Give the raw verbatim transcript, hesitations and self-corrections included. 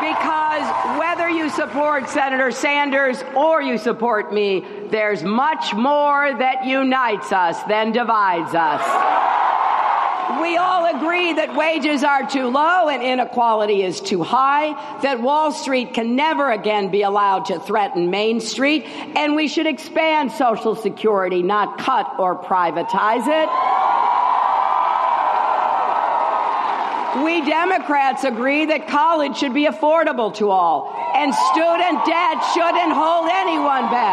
Because whether you support Senator Sanders or you support me, there's much more that unites us than divides us. We all agree that wages are too low and inequality is too high, that Wall Street can never again be allowed to threaten Main Street, and we should expand Social Security, not cut or privatize it. We Democrats agree that college should be affordable to all, and student debt shouldn't hold anyone back.